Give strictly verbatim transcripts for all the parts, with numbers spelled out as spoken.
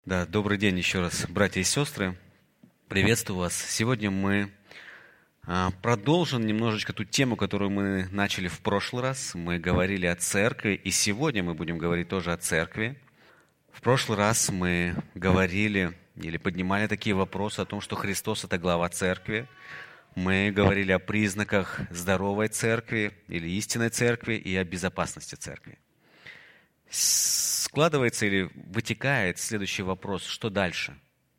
Да, добрый день еще раз, братья и сестры. Приветствую вас. Сегодня мы а, продолжим немножечко ту тему, которую мы начали в прошлый раз. Мы говорили о церкви, и сегодня мы будем говорить тоже о церкви. В прошлый раз мы говорили или поднимали такие вопросы о том, что Христос – это глава церкви. Мы говорили о признаках здоровой церкви или истинной церкви и о безопасности церкви. Складывается или вытекает следующий вопрос: что дальше?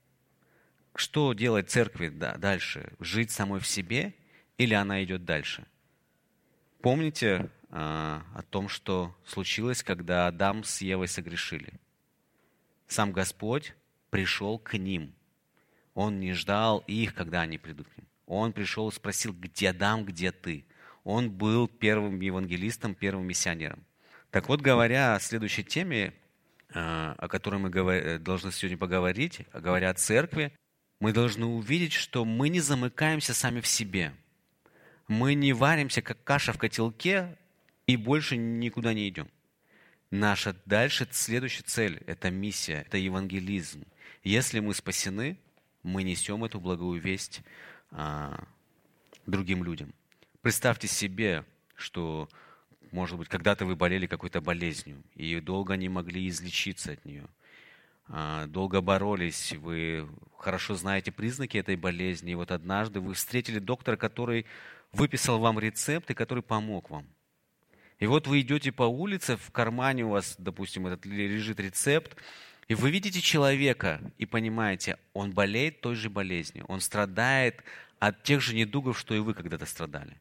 Что делать церкви дальше? Жить самой в себе или она идет дальше? Помните а, о том, что случилось, когда Адам с Евой согрешили? Сам Господь пришел к ним. Он не ждал их, когда они придут к ним. Он пришел и спросил: где Адам, где ты? Он был первым евангелистом, первым миссионером. Так вот, говоря о следующей теме, о которой мы должны сегодня поговорить, говоря о церкви, мы должны увидеть, что мы не замыкаемся сами в себе. Мы не варимся, как каша в котелке, и больше никуда не идем. Наша дальше следующая цель – это миссия, это евангелизм. Если мы спасены, мы несем эту благую весть а, другим людям. Представьте себе, что... Может быть, когда-то вы болели какой-то болезнью, и долго не могли излечиться от нее. Долго боролись, вы хорошо знаете признаки этой болезни, и вот однажды вы встретили доктора, который выписал вам рецепт и который помог вам. И вот вы идете по улице, в кармане у вас, допустим, этот лежит рецепт, и вы видите человека и понимаете, он болеет той же болезнью, он страдает от тех же недугов, что и вы когда-то страдали.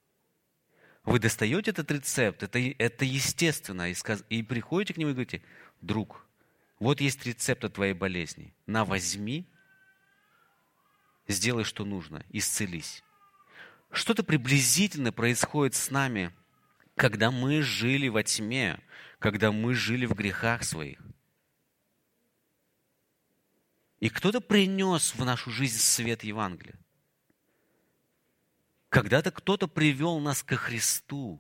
Вы достаете этот рецепт, это, это естественно, и, сказ, и приходите к нему и говорите: друг, вот есть рецепт от твоей болезни, на, возьми, сделай, что нужно, исцелись. Что-то приблизительно происходит с нами, когда мы жили во тьме, когда мы жили в грехах своих. И кто-то принес в нашу жизнь свет Евангелия. Когда-то кто-то привел нас ко Христу.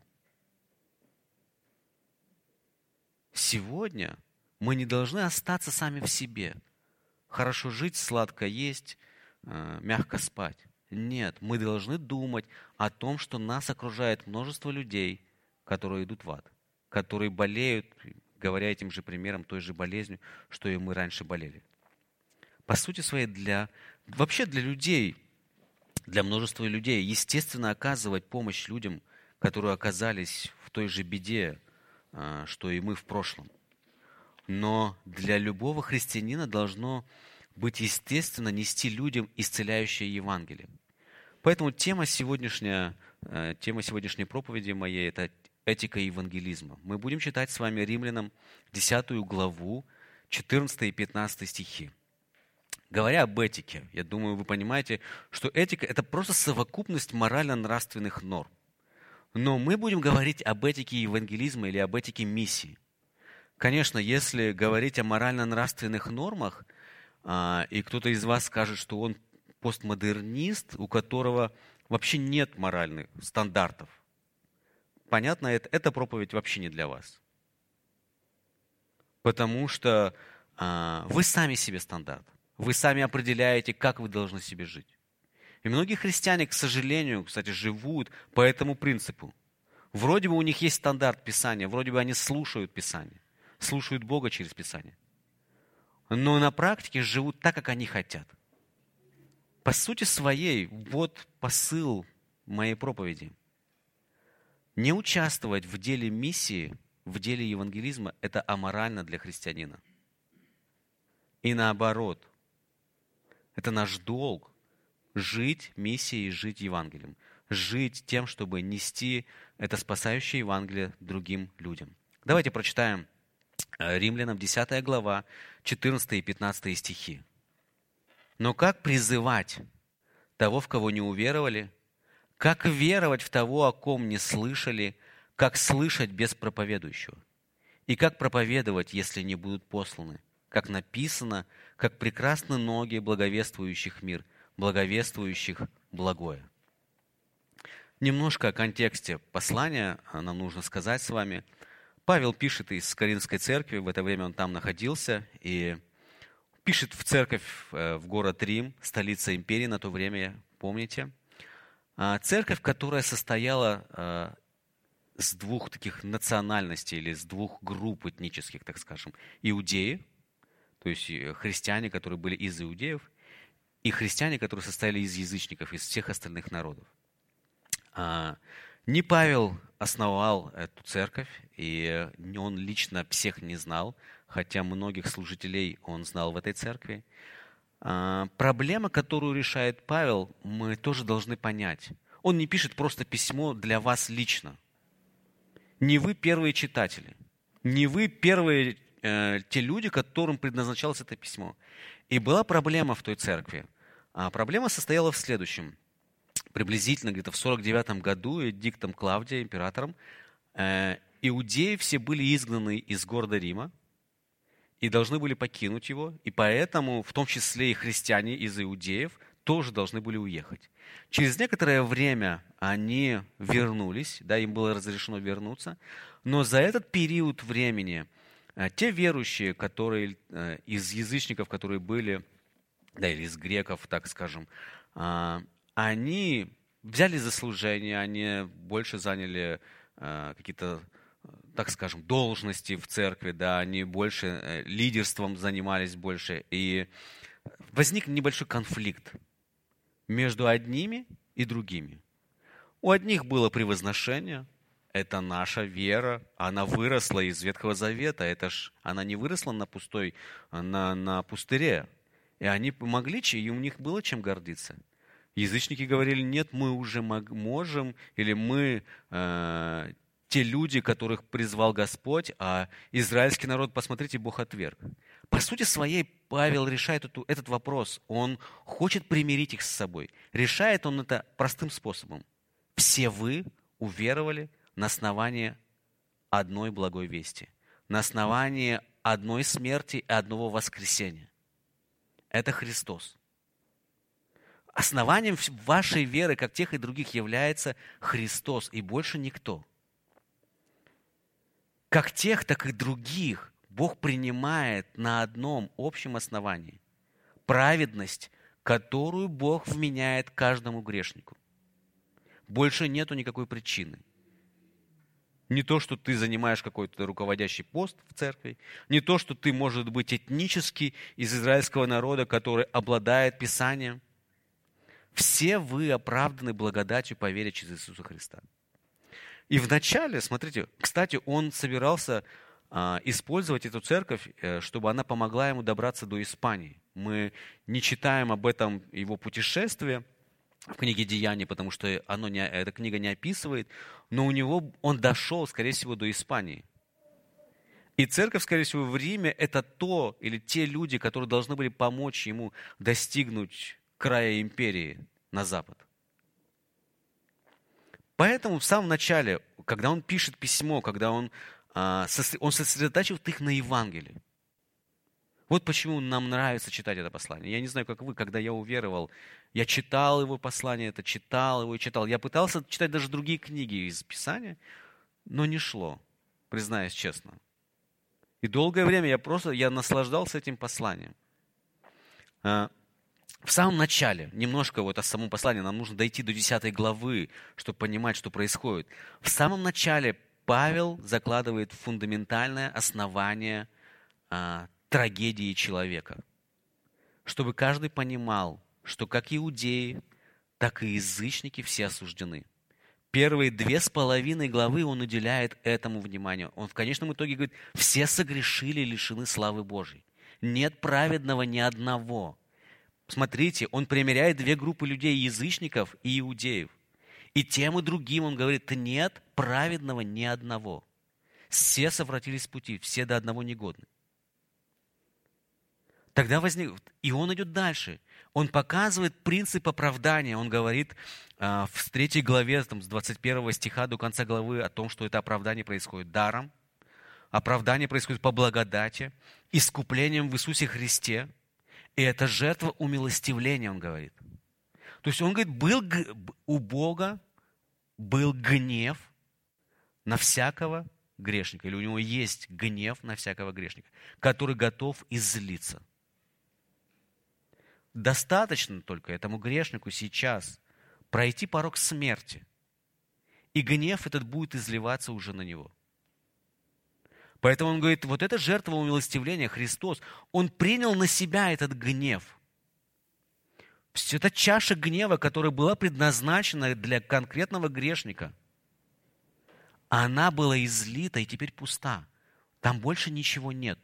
Сегодня мы не должны остаться сами в себе. Хорошо жить, сладко есть, мягко спать. Нет, мы должны думать о том, что нас окружает множество людей, которые идут в ад, которые болеют, говоря этим же примером, той же болезнью, что и мы раньше болели. По сути своей, для, вообще для людей, для множества людей, естественно, оказывать помощь людям, которые оказались в той же беде, что и мы в прошлом. Но для любого христианина должно быть естественно нести людям исцеляющее Евангелие. Поэтому тема сегодняшняя, тема сегодняшней проповеди моей – это этика евангелизма. Мы будем читать с вами Римлянам десятую главу, четырнадцатый и пятнадцатый стихи. Говоря об этике, я думаю, вы понимаете, что этика – это просто совокупность морально-нравственных норм. Но мы будем говорить об этике евангелизма или об этике миссии. Конечно, если говорить о морально-нравственных нормах, и кто-то из вас скажет, что он постмодернист, у которого вообще нет моральных стандартов, понятно, это, эта проповедь вообще не для вас. Потому что вы сами себе стандарт. Вы сами определяете, как вы должны себе жить. И многие христиане, к сожалению, кстати, живут по этому принципу. Вроде бы у них есть стандарт Писания, вроде бы они слушают Писание, слушают Бога через Писание. Но на практике живут так, как они хотят. По сути своей, вот посыл моей проповеди. Не участвовать в деле миссии, в деле евангелизма – это аморально для христианина. И наоборот, это наш долг – жить миссией, жить Евангелием. Жить тем, чтобы нести это спасающее Евангелие другим людям. Давайте прочитаем Римлянам десятая глава, четырнадцатый и пятнадцатый стихи. «Но как призывать того, в кого не уверовали? Как веровать в того, о ком не слышали? Как слышать без проповедующего? И как проповедовать, если не будут посланы? Как написано, как прекрасны ноги благовествующих мир, благовествующих благое». Немножко о контексте послания нам нужно сказать с вами. Павел пишет из Коринфской церкви, в это время он там находился, и пишет в церковь в город Рим, столица империи на то время, помните? Церковь, которая состояла с двух таких национальностей или с двух групп этнических, так скажем. Иудеи, то есть христиане, которые были из иудеев, и христиане, которые состояли из язычников, из всех остальных народов. Не Павел основал эту церковь, и он лично всех не знал, хотя многих служителей он знал в этой церкви. Проблема, которую решает Павел, мы тоже должны понять. Он не пишет просто письмо для вас лично. Не вы первые читатели, не вы первые э, те люди, которым предназначалось это письмо. И была проблема в той церкви. А проблема состояла в следующем. Приблизительно где-то в сорок девятом году эдиктом Клавдия, императором, э, иудеи все были изгнаны из города Рима и должны были покинуть его, и поэтому в том числе и христиане из иудеев тоже должны были уехать. Через некоторое время они вернулись, да, им было разрешено вернуться, но за этот период времени э, те верующие, которые э, из язычников, которые были, да, или из греков, так скажем, э, они взяли за служение, они больше заняли э, какие-то, так скажем, должности в церкви, да, они больше э, лидерством занимались больше, и возник небольшой конфликт между одними и другими. У одних было превозношение, это наша вера, она выросла из Ветхого Завета, это ж она не выросла на пустой, на, на пустыре, и они помогли, и у них было чем гордиться. Язычники говорили: нет, мы уже можем, или мы э, те люди, которых призвал Господь, а израильский народ, посмотрите, Бог отверг. По сути своей Павел решает эту, этот вопрос. Он хочет примирить их с собой. Решает он это простым способом. Все вы уверовали на основании одной благой вести, на основании одной смерти и одного воскресения. Это Христос. Основанием вашей веры, как тех и других, является Христос, и больше никто. Как тех, так и других Бог принимает на одном общем основании. Праведность, которую Бог вменяет каждому грешнику. Больше нету никакой причины. Не то, что ты занимаешь какой-то руководящий пост в церкви, не то, что ты, может быть, этнически из израильского народа, который обладает Писанием. Все вы оправданы благодатью по вере через Иисуса Христа. И вначале, смотрите, кстати, он собирался а, использовать эту церковь, чтобы она помогла ему добраться до Испании. Мы не читаем об этом его путешествии в книге «Деяний», потому что оно не, эта книга не описывает, но у него он дошел, скорее всего, до Испании. И церковь, скорее всего, в Риме – это то или те люди, которые должны были помочь ему достигнуть края империи на запад. Поэтому в самом начале, когда он пишет письмо, когда он, он сосредотачивает их на Евангелии. Вот почему нам нравится читать это послание. Я не знаю, как вы, когда я уверовал, я читал его послание, это читал его и читал. Я пытался читать даже другие книги из Писания, но не шло, признаюсь честно. И долгое время я просто я наслаждался этим посланием. В самом начале, немножко вот о самом послании, нам нужно дойти до десятой главы, чтобы понимать, что происходит. В самом начале Павел закладывает фундаментальное основание а, трагедии человека, чтобы каждый понимал, что как иудеи, так и язычники все осуждены. Первые две с половиной главы он уделяет этому вниманию. Он в конечном итоге говорит: все согрешили и лишены славы Божьей. Нет праведного ни одного. Смотрите, он примеряет две группы людей, язычников и иудеев. И тем и другим он говорит: нет праведного ни одного. Все совратились с пути, все до одного негодны. Тогда возник... И он идет дальше. Он показывает принцип оправдания. Он говорит э, в третьей главе, там, с двадцать первого стиха до конца главы о том, что это оправдание происходит даром. Оправдание происходит по благодати, искуплением в Иисусе Христе. И это жертва умилостивления, он говорит. То есть он говорит, был у Бога был гнев на всякого грешника, или у него есть гнев на всякого грешника, который готов излиться. Достаточно только этому грешнику сейчас пройти порог смерти, и гнев этот будет изливаться уже на него. Поэтому он говорит, вот эта жертва умилостивления, Христос, Он принял на себя этот гнев. Эта чаша гнева, которая была предназначена для конкретного грешника, она была излита и теперь пуста. Там больше ничего нет.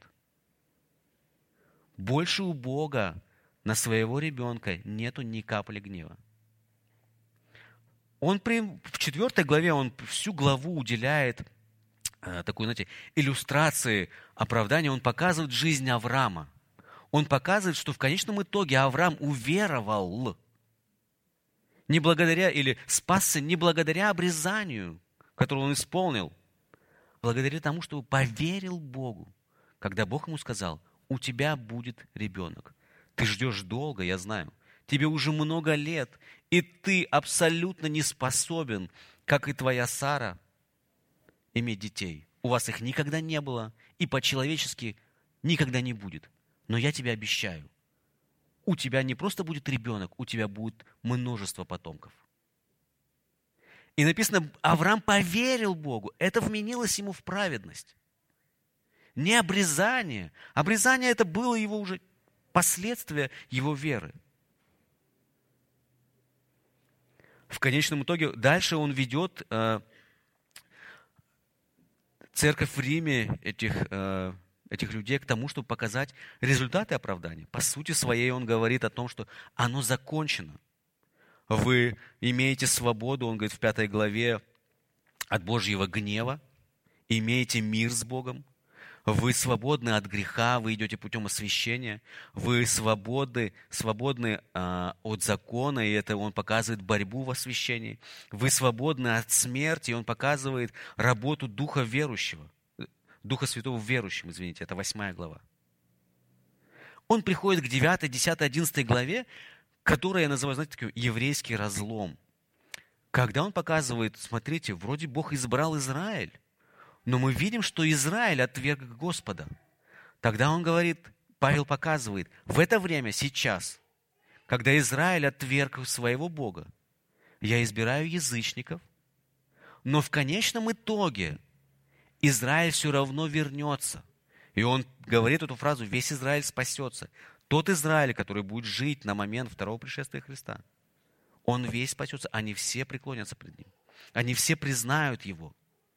Больше у Бога на своего ребенка нету ни капли гнева. Он при, в четвертой главе, он всю главу уделяет э, такой, знаете, иллюстрации оправдания. Он показывает жизнь Авраама. Он показывает, что в конечном итоге Авраам уверовал не благодаря, или спасся не благодаря обрезанию, которое он исполнил, благодаря тому, что поверил Богу, когда Бог ему сказал, у тебя будет ребенок. Ты ждешь долго, я знаю. Тебе уже много лет, и ты абсолютно не способен, как и твоя Сара, иметь детей. У вас их никогда не было, и по-человечески никогда не будет. Но я тебе обещаю, у тебя не просто будет ребенок, у тебя будет множество потомков. И написано, Авраам поверил Богу, это вменилось ему в праведность. Не обрезание. Обрезание это было его уже последствия его веры. В конечном итоге дальше он ведет э, церковь в Риме, этих, э, этих людей к тому, чтобы показать результаты оправдания. По сути своей он говорит о том, что оно закончено. Вы имеете свободу, он говорит в пятой главе, от Божьего гнева, имеете мир с Богом. Вы свободны от греха, вы идете путем освящения, вы свободны, свободны а, от закона, и это он показывает борьбу в освящении. Вы свободны от смерти, и он показывает работу Духа верующего, Духа Святого в верующем, извините, это восьмая глава. Он приходит к девятой, десятой, одиннадцатой главе, которую я называю, знаете, такой еврейский разлом. Когда он показывает, смотрите, вроде Бог избрал Израиль, но мы видим, что Израиль отверг Господа. Тогда он говорит, Павел показывает, в это время, сейчас, когда Израиль отверг своего Бога, я избираю язычников, но в конечном итоге Израиль все равно вернется. И он говорит эту фразу, весь Израиль спасется. Тот Израиль, который будет жить на момент второго пришествия Христа, он весь спасется, они все преклонятся пред ним. Они все признают его.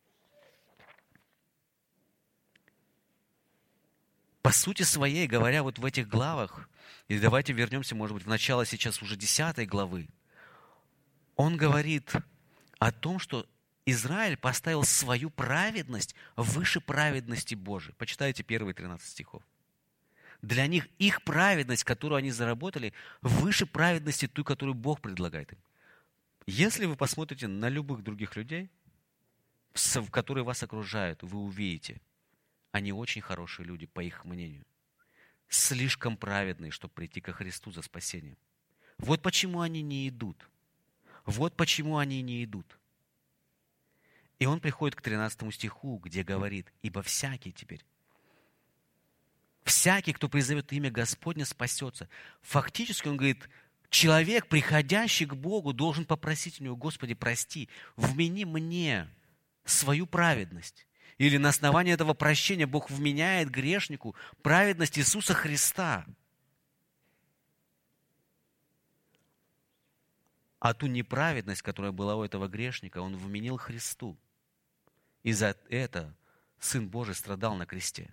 По сути своей, говоря вот в этих главах, и давайте вернемся, может быть, в начало сейчас уже десятой главы, он говорит о том, что Израиль поставил свою праведность выше праведности Божией. Почитайте первые тринадцать стихов. Для них их праведность, которую они заработали, выше праведности той, которую Бог предлагает им. Если вы посмотрите на любых других людей, которые вас окружают, вы увидите, они очень хорошие люди, по их мнению. Слишком праведные, чтобы прийти ко Христу за спасением. Вот почему они не идут. Вот почему они не идут. И он приходит к тринадцатому стиху, где говорит, «Ибо всякий теперь, всякий, кто призовет имя Господне, спасется». Фактически он говорит, человек, приходящий к Богу, должен попросить у него, «Господи, прости, вмени мне свою праведность». Или на основании этого прощения Бог вменяет грешнику праведность Иисуса Христа. А ту неправедность, которая была у этого грешника, он вменил Христу. И за это Сын Божий страдал на кресте.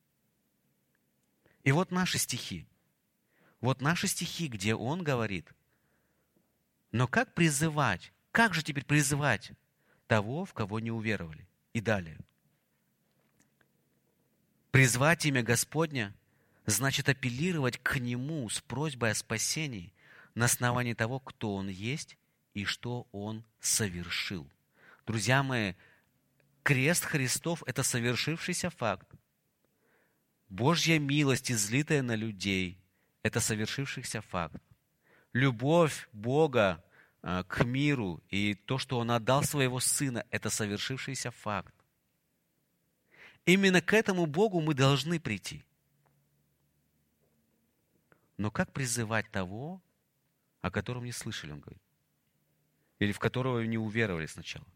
И вот наши стихи. Вот наши стихи, где он говорит, но как призывать, как же теперь призывать того, в кого не уверовали? И далее. Призвать имя Господня значит апеллировать к Нему с просьбой о спасении на основании того, кто Он есть и что Он совершил. Друзья мои, крест Христов – это совершившийся факт. Божья милость, излитая на людей – это совершившийся факт. Любовь Бога к миру и то, что Он отдал Своего Сына – это совершившийся факт. Именно к этому Богу мы должны прийти. Но как призывать того, о котором не слышали, он говорит? Или в которого не уверовали сначала?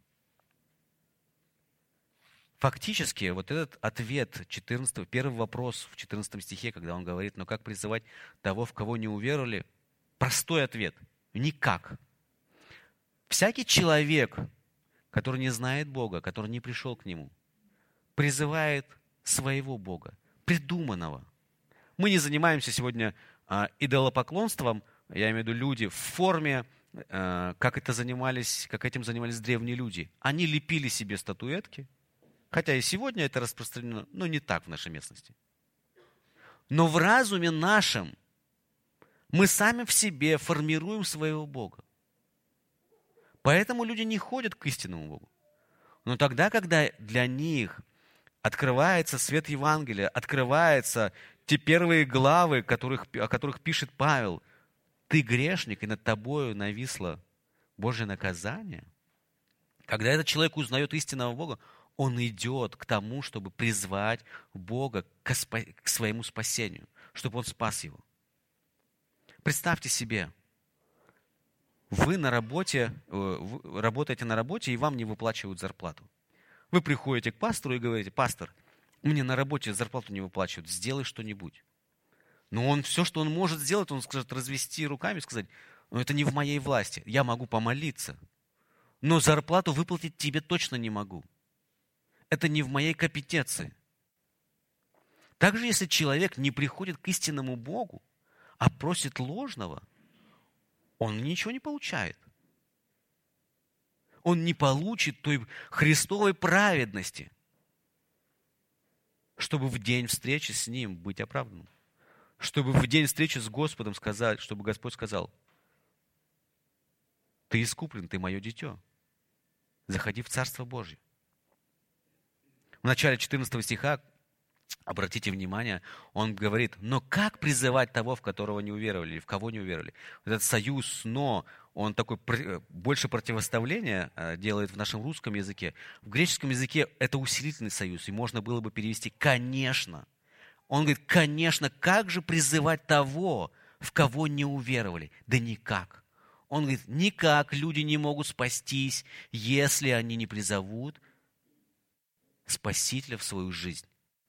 Фактически, вот этот ответ четырнадцатого, первый вопрос в четырнадцатом стихе, когда он говорит, но как призывать того, в кого не уверовали? Простой ответ. Никак. Всякий человек, который не знает Бога, который не пришел к Нему, призывает своего Бога, придуманного. Мы не занимаемся сегодня а, идолопоклонством, я имею в виду люди в форме, а, как, это занимались, как этим занимались древние люди. Они лепили себе статуэтки, хотя и сегодня это распространено, но не так в нашей местности. Но в разуме нашем мы сами в себе формируем своего Бога. Поэтому люди не ходят к истинному Богу. Но тогда, когда для них открывается свет Евангелия, открываются те первые главы, которых, о которых пишет Павел, ты грешник, и над тобою нависло Божье наказание. Когда этот человек узнает истинного Бога, он идет к тому, чтобы призвать Бога к, спа- к своему спасению, чтобы Он спас его. Представьте себе, вы на работе, вы работаете на работе, и вам не выплачивают зарплату. Вы приходите к пастору и говорите: пастор, мне на работе зарплату не выплачивают, сделай что-нибудь. Но он все, что он может сделать, он скажет, развести руками и сказать: ну это не в моей власти, я могу помолиться, но зарплату выплатить тебе точно не могу. Это не в моей компетенции. Также, если человек не приходит к истинному Богу, а просит ложного, он ничего не получает. Он не получит той Христовой праведности, чтобы в день встречи с Ним быть оправданным. Чтобы в день встречи с Господом сказать, чтобы Господь сказал: ты искуплен, ты мое дитё. Заходи в Царство Божье. В начале четырнадцатого стиха, обратите внимание, он говорит: но как призывать того, в которого не уверовали, или в кого не уверовали? Этот союз «но», он такой больше противоставления делает в нашем русском языке. В греческом языке это усилительный союз, и можно было бы перевести «конечно». Он говорит: конечно, как же призывать того, в кого не уверовали? Да никак. Он говорит: никак люди не могут спастись, если они не призовут Спасителя в свою жизнь.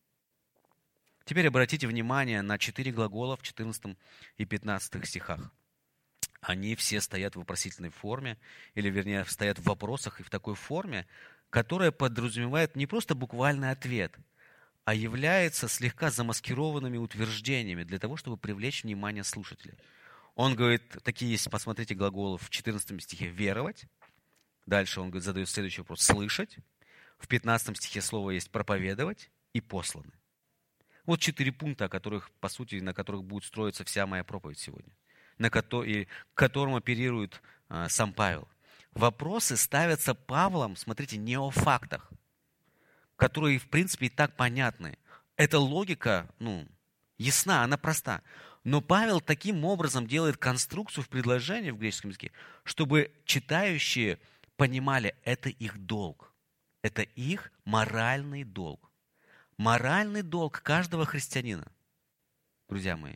Теперь обратите внимание на четыре глагола в четырнадцатом и пятнадцатом стихах. Они все стоят в вопросительной форме, или, вернее, стоят в вопросах и в такой форме, которая подразумевает не просто буквальный ответ, а является слегка замаскированными утверждениями для того, чтобы привлечь внимание слушателя. Он говорит, такие есть, посмотрите, глаголы в четырнадцатом стихе «веровать». Дальше он говорит, задает следующий вопрос «слышать». В пятнадцатом стихе слово есть «проповедовать» и «посланы». Вот четыре пункта, о которых, по сути, на которых будет строиться вся моя проповедь сегодня, на ко- и к которым оперирует а, сам Павел. Вопросы ставятся Павлом, смотрите, не о фактах, которые, в принципе, и так понятны. Эта логика, ну, ясна, она проста. Но Павел таким образом делает конструкцию в предложении в греческом языке, чтобы читающие понимали, это их долг. Это их моральный долг. Моральный долг каждого христианина, друзья мои,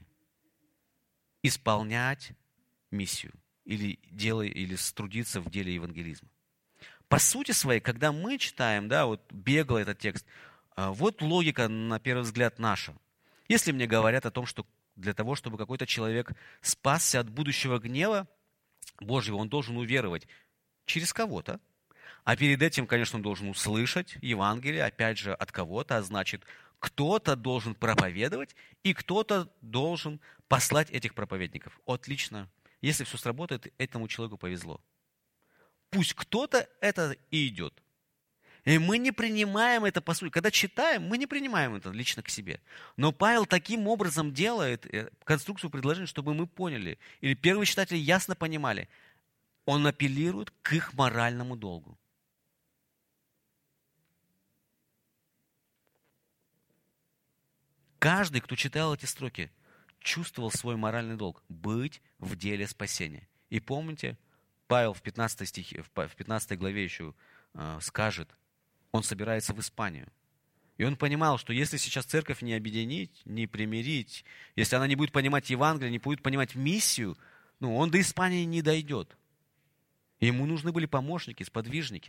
исполнять миссию или, делай, или трудиться в деле евангелизма. По сути своей, когда мы читаем, да, вот бегло этот текст, вот логика, на первый взгляд, наша. Если мне говорят о том, что для того, чтобы какой-то человек спасся от будущего гнева Божьего, он должен уверовать через кого-то, а перед этим, конечно, он должен услышать Евангелие, опять же, от кого-то, а значит, кто-то должен проповедовать, и кто-то должен послать этих проповедников. Отлично. Если все сработает, этому человеку повезло. Пусть кто-то это и идет. И мы не принимаем это по сути. Когда читаем, мы не принимаем это лично к себе. Но Павел таким образом делает конструкцию предложения, чтобы мы поняли, или первые читатели ясно понимали, он апеллирует к их моральному долгу. Каждый, кто читал эти строки, чувствовал свой моральный долг – быть в деле спасения. И помните, Павел в пятнадцатой, стихе, в пятнадцатой главе еще э, скажет, он собирается в Испанию. И он понимал, что если сейчас церковь не объединить, не примирить, если она не будет понимать Евангелие, не будет понимать миссию, ну, он до Испании не дойдет. И ему нужны были помощники, сподвижники.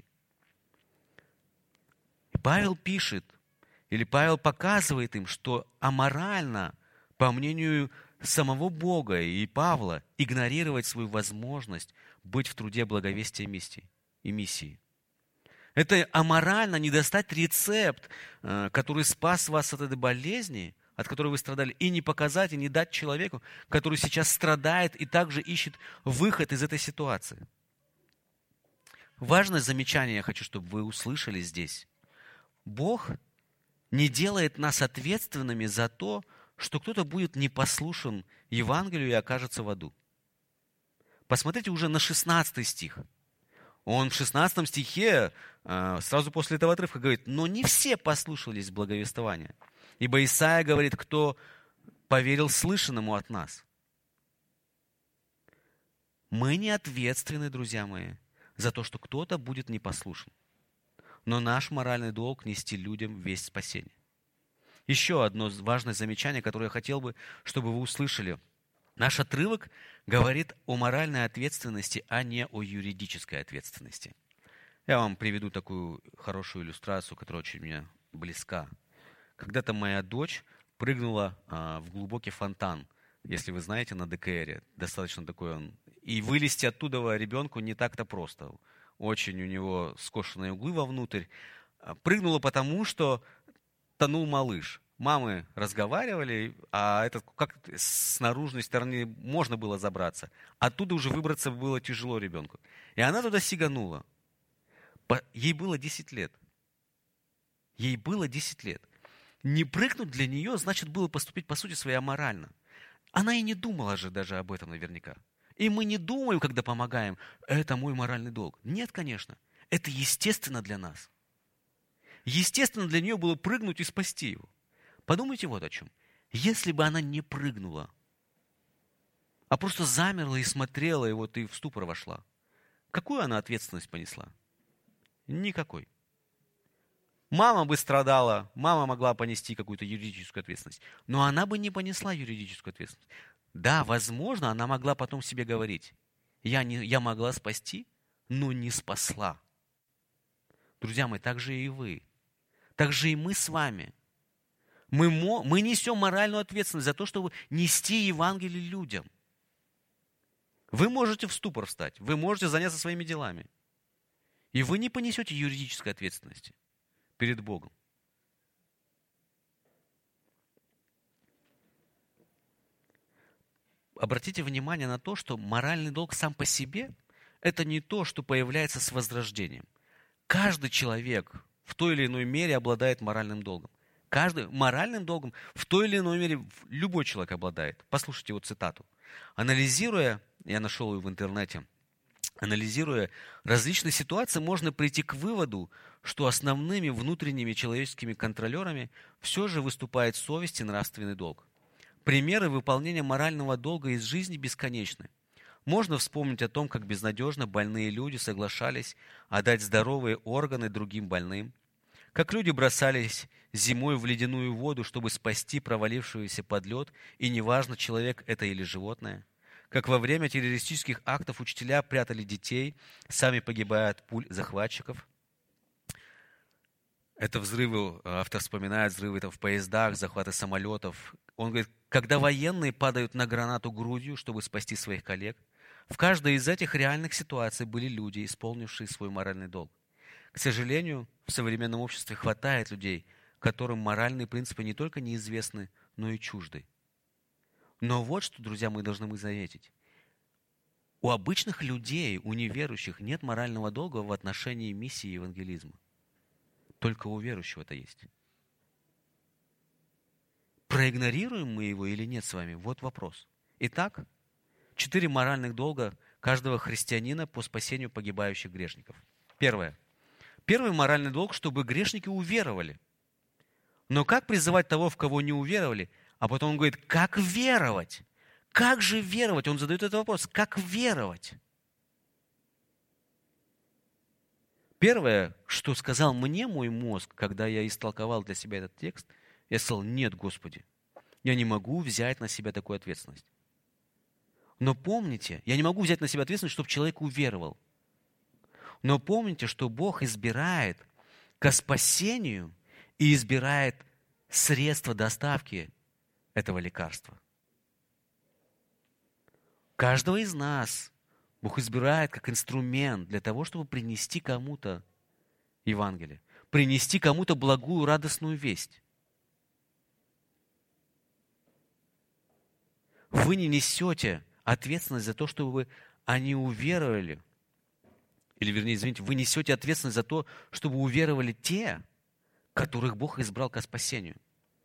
И Павел пишет, или Павел показывает им, что аморально, по мнению самого Бога и Павла, игнорировать свою возможность быть в труде благовестия и миссии. Это аморально не достать рецепт, который спас вас от этой болезни, от которой вы страдали, и не показать, и не дать человеку, который сейчас страдает и также ищет выход из этой ситуации. Важное замечание я хочу, чтобы вы услышали здесь. Бог не делает нас ответственными за то, что кто-то будет непослушен Евангелию и окажется в аду. Посмотрите уже на шестнадцатый стих. Он в шестнадцатом стихе, сразу после этого отрывка, говорит, но не все послушались благовествования. Ибо Исаия говорит, кто поверил слышанному от нас. Мы не ответственны, друзья мои, за то, что кто-то будет непослушен. Но наш моральный долг нести людям весть спасения. Еще одно важное замечание, которое я хотел бы, чтобы вы услышали. Наш отрывок говорит о моральной ответственности, а не о юридической ответственности. Я вам приведу такую хорошую иллюстрацию, которая очень мне близка. Когда-то моя дочь прыгнула а, в глубокий фонтан, если вы знаете, на ДКРе. Достаточно такой он. И вылезти оттуда ребенку не так-то просто. Очень у него скошенные углы вовнутрь. Прыгнула потому, что тонул малыш. Мамы разговаривали, а этот, как с наружной стороны можно было забраться. Оттуда уже выбраться было тяжело ребенку. И она туда сиганула. Ей было десять лет. Ей было десять лет. Не прыгнуть для нее, значит, было поступить, по сути, своей аморально. Она и не думала же даже об этом наверняка. И мы не думаем, когда помогаем, это мой моральный долг. Нет, конечно. Это естественно для нас. Естественно для нее было прыгнуть и спасти его. Подумайте вот о чем. Если бы она не прыгнула, а просто замерла и смотрела, и вот и в ступор вошла, какую она ответственность понесла? Никакой. Мама бы страдала, мама могла понести какую-то юридическую ответственность, но она бы не понесла юридическую ответственность. Да, возможно, она могла потом себе говорить, я, не, я могла спасти, но не спасла. Друзья мои, так же и вы. Так же и мы с вами. Мы, мы несем моральную ответственность за то, чтобы нести Евангелие людям. Вы можете в ступор встать, вы можете заняться своими делами. И вы не понесете юридической ответственности перед Богом. Обратите внимание на то, что моральный долг сам по себе – это не то, что появляется с возрождением. Каждый человек в той или иной мере обладает моральным долгом. Каждый моральным долгом в той или иной мере любой человек обладает. Послушайте вот цитату. Анализируя, я нашел ее в интернете, анализируя различные ситуации, можно прийти к выводу, что основными внутренними человеческими контролерами все же выступает совесть и нравственный долг. Примеры выполнения морального долга из жизни бесконечны. Можно вспомнить о том, как безнадежно больные люди соглашались отдать здоровые органы другим больным, как люди бросались зимой в ледяную воду, чтобы спасти провалившегося под лед, и неважно, человек это или животное, как во время террористических актов учителя прятали детей, сами погибая от пуль захватчиков. Это взрывы, автор вспоминает взрывы это в поездах, захваты самолетов. Он говорит, когда военные падают на гранату грудью, чтобы спасти своих коллег, в каждой из этих реальных ситуаций были люди, исполнившие свой моральный долг. К сожалению, в современном обществе хватает людей, которым моральные принципы не только неизвестны, но и чужды. Но вот что, друзья, мы должны мы заметить. У обычных людей, у неверующих нет морального долга в отношении миссии и евангелизма. Только у верующего это есть. Проигнорируем мы его или нет с вами? Вот вопрос. Итак, четыре моральных долга каждого христианина по спасению погибающих грешников. Первое. Первый моральный долг, чтобы грешники уверовали. Но как призывать того, в кого не уверовали? А потом он говорит, как веровать? Как же веровать? Он задает этот вопрос. Как веровать? Первое, что сказал мне мой мозг, когда я истолковал для себя этот текст, я сказал: нет, Господи, я не могу взять на себя такую ответственность. Но помните, я не могу взять на себя ответственность, чтобы человек уверовал. Но помните, что Бог избирает ко спасению и избирает средства доставки этого лекарства. Каждого из нас Бог избирает как инструмент для того, чтобы принести кому-то Евангелие, принести кому-то благую, радостную весть. Вы не несете ответственность за то, чтобы они уверовали, или, вернее, извините, вы несете ответственность за то, чтобы уверовали те, которых Бог избрал ко спасению.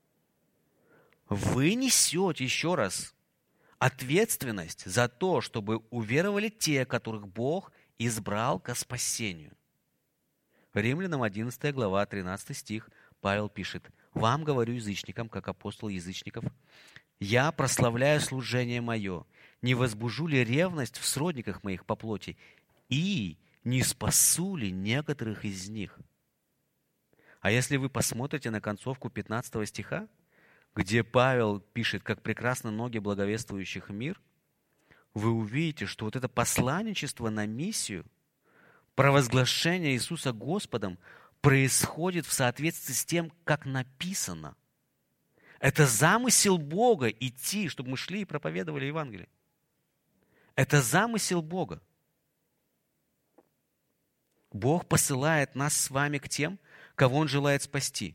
Вы несете, еще раз, ответственность за то, чтобы уверовали те, которых Бог избрал ко спасению. Римлянам одиннадцатая глава, тринадцатый стих, Павел пишет: «Вам говорю, язычникам, как апостол язычников, я прославляю служение мое, не возбужу ли ревность в сродниках моих по плоти, и не спасу ли некоторых из них?» А если вы посмотрите на концовку пятнадцатого стиха, где Павел пишет, как прекрасны ноги благовествующих мир, вы увидите, что вот это посланничество на миссию, провозглашение Иисуса Господом происходит в соответствии с тем, как написано. Это замысел Бога идти, чтобы мы шли и проповедовали Евангелие. Это замысел Бога. Бог посылает нас с вами к тем, кого Он желает спасти.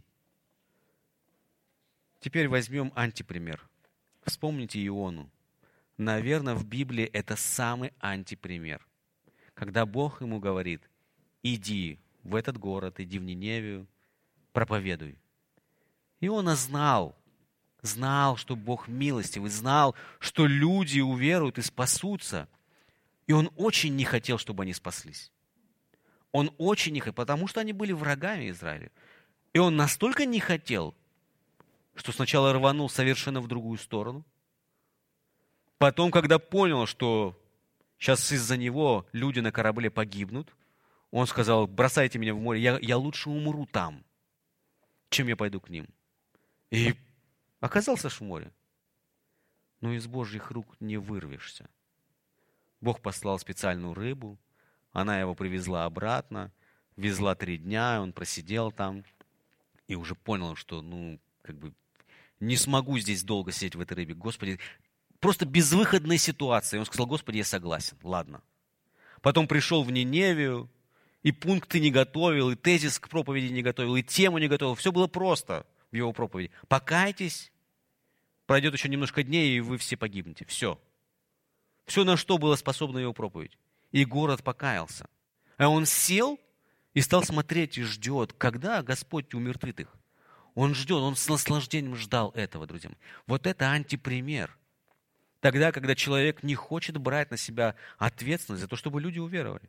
Теперь возьмем антипример. Вспомните Иону. Наверное, в Библии это самый антипример. Когда Бог ему говорит: иди в этот город, иди в Ниневию, проповедуй. Иона знал, знал, что Бог милостивый, знал, что люди уверуют и спасутся. И он очень не хотел, чтобы они спаслись. Он очень не хотел, потому что они были врагами Израиля. И он настолько не хотел, что сначала рванул совершенно в другую сторону. Потом, когда понял, что сейчас из-за него люди на корабле погибнут, он сказал: бросайте меня в море, я, я лучше умру там, чем я пойду к ним. И оказался в море. Но из Божьих рук не вырвешься. Бог послал специальную рыбу, она его привезла обратно, везла три дня, он просидел там и уже понял, что, ну, как бы, не смогу здесь долго сидеть в этой рыбе. Господи, просто безвыходная ситуация. И он сказал: Господи, я согласен, ладно. Потом пришел в Ниневию, и пункты не готовил, и тезис к проповеди не готовил, и тему не готовил. Все было просто в его проповеди. Покайтесь, пройдет еще немножко дней, и вы все погибнете. Все. Все, на что была способна его проповедь. И город покаялся. А он сел и стал смотреть и ждет, когда Господь умертвит их. Он ждет, он с наслаждением ждал этого, друзья мои. Вот это антипример. Тогда, когда человек не хочет брать на себя ответственность за то, чтобы люди уверовали.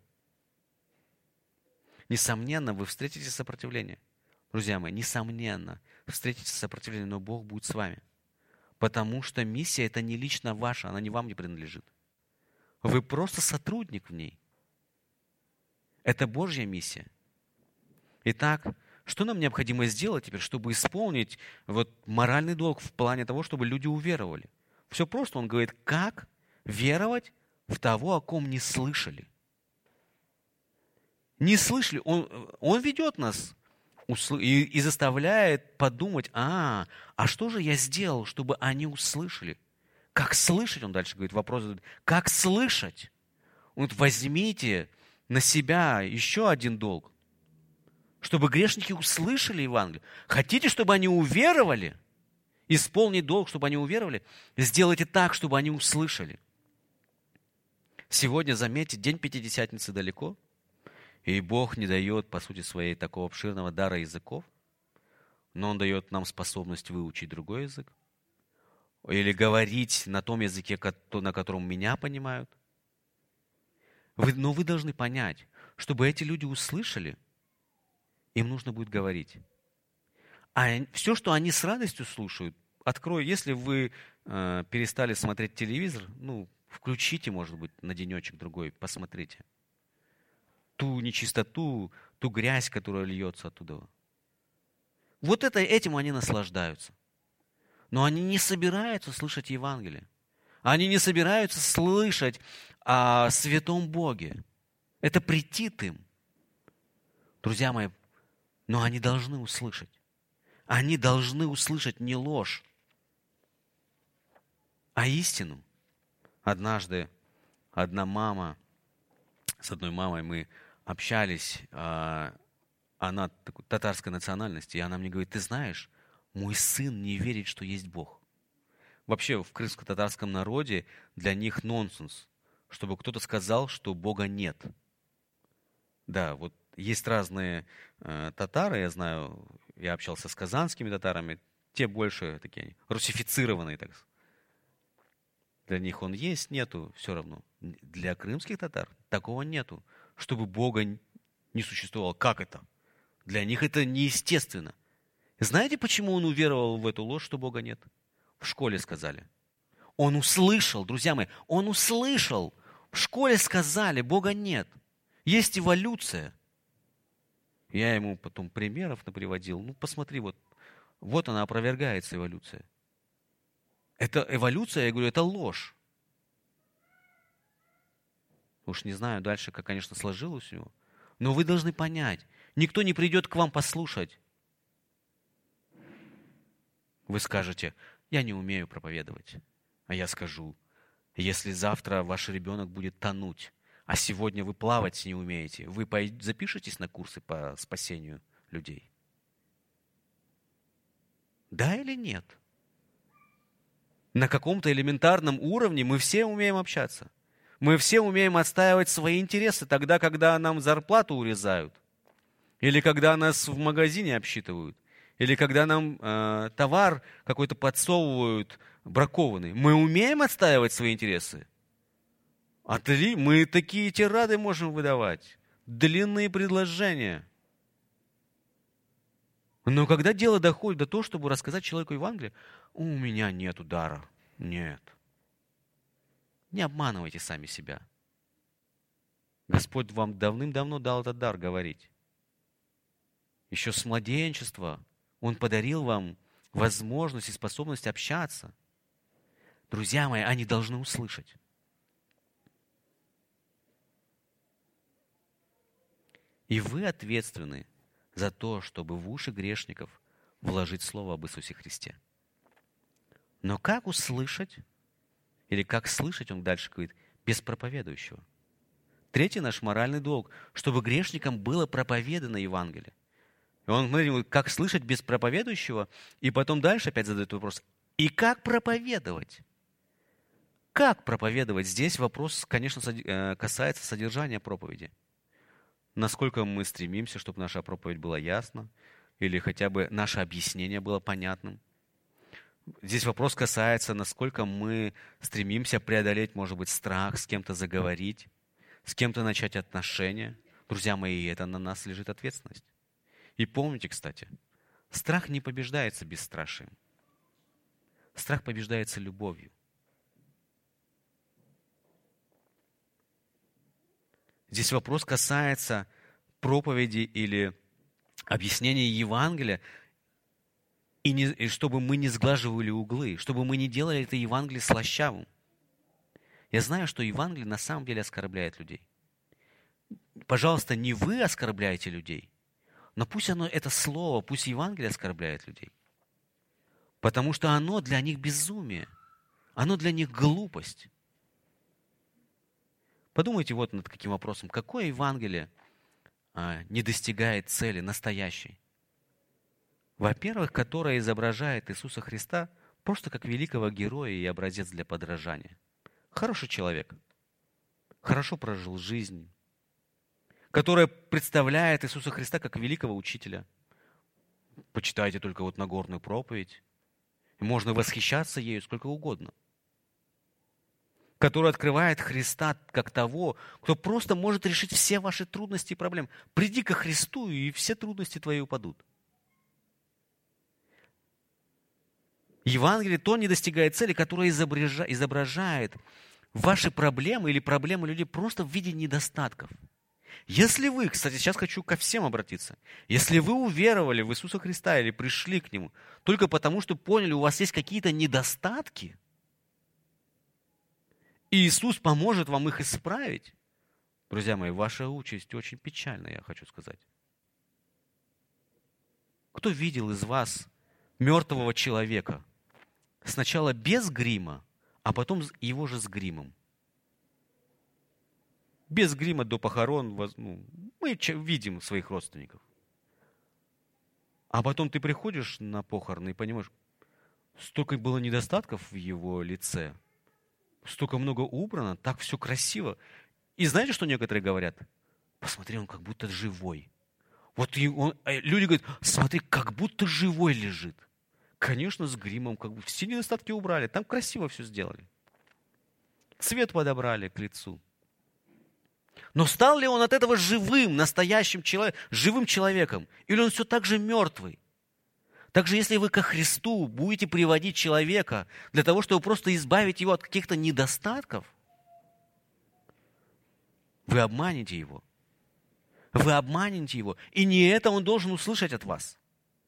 Несомненно, вы встретите сопротивление. Друзья мои, несомненно, встретите сопротивление, но Бог будет с вами. Потому что миссия – это не лично ваша, она не вам не принадлежит. Вы просто сотрудник в ней. Это Божья миссия. Итак, что нам необходимо сделать теперь, чтобы исполнить вот моральный долг в плане того, чтобы люди уверовали? Все просто. Он говорит, как веровать в того, о ком не слышали. Не слышали. Он, он ведет нас и, и заставляет подумать, а, а что же я сделал, чтобы они услышали? Как слышать? Он дальше говорит, вопрос задает, как слышать? Он говорит, возьмите на себя еще один долг, чтобы грешники услышали Евангелие. Хотите, чтобы они уверовали? Исполнить долг, чтобы они уверовали? Сделайте так, чтобы они услышали. Сегодня, заметьте, день Пятидесятницы далеко, и Бог не дает, по сути своей, такого обширного дара языков, но Он дает нам способность выучить другой язык или говорить на том языке, на котором меня понимают. Вы, но вы должны понять, чтобы эти люди услышали, им нужно будет говорить. А все, что они с радостью слушают, открою, если вы э, перестали смотреть телевизор, ну, включите, может быть, на денечек другой, посмотрите. ту нечистоту, ту грязь, которая льется оттуда. Вот это, этим они наслаждаются. Но они не собираются слышать Евангелие. Они не собираются слышать о святом Боге. Это претит им. Друзья мои, но они должны услышать. Они должны услышать не ложь, а истину. Однажды одна мама, с одной мамой мы общались, она такой татарской национальности, и она мне говорит: ты знаешь, мой сын не верит, что есть Бог. Вообще в крымско-татарском народе для них нонсенс, чтобы кто-то сказал, что Бога нет. Да, вот есть разные э, татары, я знаю, я общался с казанскими татарами, те больше такие русифицированные, так сказать. Для них он есть, нету, все равно. Для крымских татар такого нету, чтобы Бога не существовало. Как это? Для них это неестественно. Знаете, почему он уверовал в эту ложь, что Бога нет? В школе сказали. Он услышал, друзья мои, он услышал. В школе сказали, Бога нет. Есть эволюция. Я ему потом примеров наприводил. Ну, посмотри, вот, вот она опровергается, эволюция. Это эволюция, я говорю, это ложь. Уж не знаю дальше, как, конечно, сложилось у него. Но вы должны понять, никто не придет к вам послушать. Вы скажете: я не умею проповедовать. А я скажу: если завтра ваш ребенок будет тонуть, а сегодня вы плавать не умеете, вы запишетесь на курсы по спасению людей? Да или нет? На каком-то элементарном уровне мы все умеем общаться. Мы все умеем отстаивать свои интересы тогда, когда нам зарплату урезают. Или когда нас в магазине обсчитывают. Или когда нам э, товар какой-то подсовывают бракованный. Мы умеем отстаивать свои интересы? Отли, мы такие тирады можем выдавать. Длинные предложения. Но когда дело доходит до того, чтобы рассказать человеку Евангелие: у меня нет дара. Нет. Не обманывайте сами себя. Господь вам давным-давно дал этот дар говорить. Еще с младенчества Он подарил вам возможность и способность общаться. Друзья мои, они должны услышать. И вы ответственны за то, чтобы в уши грешников вложить слово об Иисусе Христе. Но как услышать, или как слышать, он дальше говорит, без проповедующего? Третий наш моральный долг, чтобы грешникам было проповедано Евангелие. И он говорит, как слышать без проповедующего, и потом дальше опять задает вопрос, и как проповедовать? Как проповедовать? Здесь вопрос, конечно, касается содержания проповеди. Насколько мы стремимся, чтобы наша проповедь была ясна, или хотя бы наше объяснение было понятным. Здесь вопрос касается, насколько мы стремимся преодолеть, может быть, страх, с кем-то заговорить, с кем-то начать отношения. Друзья мои, это на нас лежит ответственность. И помните, кстати, страх не побеждается бесстрашием. Страх побеждается любовью. Здесь вопрос касается проповеди или объяснения Евангелия, и, не, и чтобы мы не сглаживали углы, чтобы мы не делали это Евангелие слащавым. Я знаю, что Евангелие на самом деле оскорбляет людей. Пожалуйста, не вы оскорбляете людей, но пусть оно, это слово, пусть Евангелие оскорбляет людей. Потому что оно для них безумие, оно для них глупость. Подумайте вот над каким вопросом. Какое Евангелие а, не достигает цели настоящей? Во-первых, которое изображает Иисуса Христа просто как великого героя и образец для подражания. Хороший человек, хорошо прожил жизнь, которое представляет Иисуса Христа как великого учителя. Почитайте только вот Нагорную проповедь. И можно восхищаться ею сколько угодно. Который открывает Христа как того, кто просто может решить все ваши трудности и проблемы. Приди ко Христу, и все трудности твои упадут. Евангелие то не достигает цели, которое изображает ваши проблемы или проблемы людей просто в виде недостатков. Если вы, кстати, сейчас хочу ко всем обратиться, если вы уверовали в Иисуса Христа или пришли к Нему только потому, что поняли, у вас есть какие-то недостатки, и Иисус поможет вам их исправить, друзья мои, ваша участь очень печальна, я хочу сказать. Кто видел из вас мертвого человека? Сначала без грима, а потом его же с гримом. Без грима до похорон, ну, мы видим своих родственников. А потом ты приходишь на похороны и понимаешь, столько было недостатков в его лице, столько много убрано, так все красиво. И знаете, что некоторые говорят? Посмотри, он как будто живой. Вот и он, люди говорят, смотри, как будто живой лежит. Конечно, с гримом, как бы все недостатки убрали, там красиво все сделали. Цвет подобрали к лицу. Но стал ли он от этого живым, настоящим человеком, живым человеком? Или он все так же мертвый? Также, если вы ко Христу будете приводить человека для того, чтобы просто избавить его от каких-то недостатков, вы обманете его. Вы обманете его. И не это он должен услышать от вас.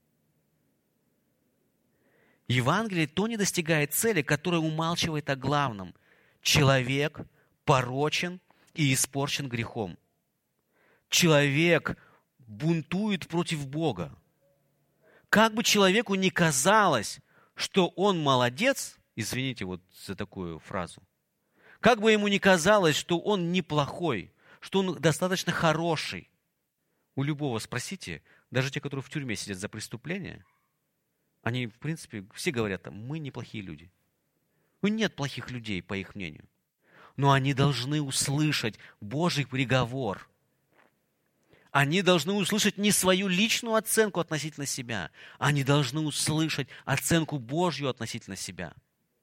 Евангелие то не достигает цели, которая умалчивает о главном. Человек порочен и испорчен грехом. Человек бунтует против Бога. Как бы человеку ни казалось, что он молодец, извините вот за такую фразу, как бы ему ни казалось, что он неплохой, что он достаточно хороший, у любого спросите, даже те, которые в тюрьме сидят за преступления, они, в принципе, все говорят, мы неплохие люди. Ну, нет плохих людей, по их мнению. Но они должны услышать Божий приговор. Они должны услышать не свою личную оценку относительно себя. Они должны услышать оценку Божью относительно себя.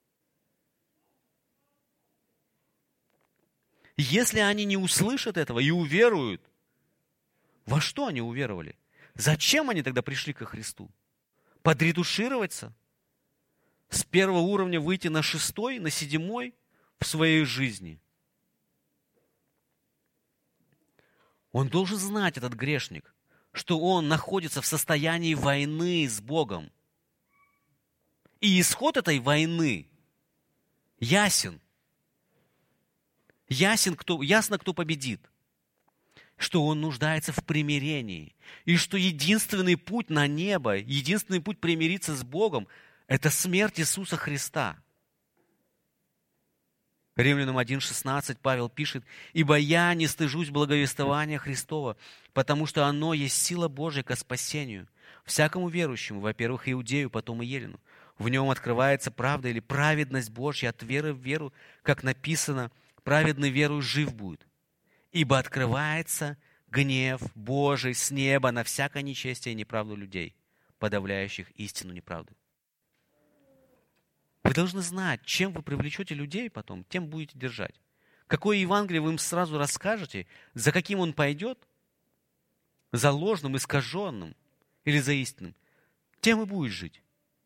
Если они не услышат этого и уверуют, во что они уверовали? Зачем они тогда пришли ко Христу? Подретушироваться? С первого уровня выйти на шестой, на седьмой в своей жизни? Он должен знать, этот грешник, что он находится в состоянии войны с Богом. И исход этой войны ясен. Ясен, кто, ясно, кто победит. Что он нуждается в примирении. И что единственный путь на небо, единственный путь примириться с Богом, это смерть Иисуса Христа. Римлянам один шестнадцать Павел пишет: «Ибо я не стыжусь благовествования Христова, потому что оно есть сила Божия ко спасению, всякому верующему, во-первых, иудею, потом и елену. В нем открывается правда или праведность Божья от веры в веру, как написано, праведный верою жив будет. Ибо открывается гнев Божий с неба на всякое нечестие и неправду людей, подавляющих истину неправду». Вы должны знать, чем вы привлечете людей потом, тем будете держать. Какое Евангелие вы им сразу расскажете, за каким он пойдет, за ложным, искаженным или за истинным, тем и будет жить.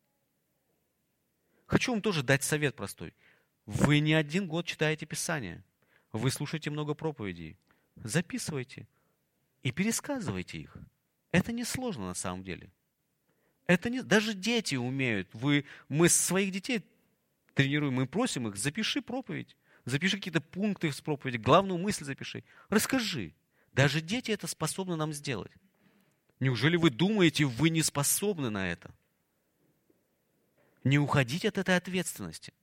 Хочу вам тоже дать совет простой. Вы не один год читаете Писание, вы слушаете много проповедей, записывайте и пересказывайте их. Это несложно на самом деле. Это не, даже дети умеют. Вы, мы своих детей тренируем, мы просим их, запиши проповедь, запиши какие-то пункты в проповеди, главную мысль запиши, расскажи. Даже дети это способны нам сделать. Неужели вы думаете, вы не способны на это? Не уходите от этой ответственности.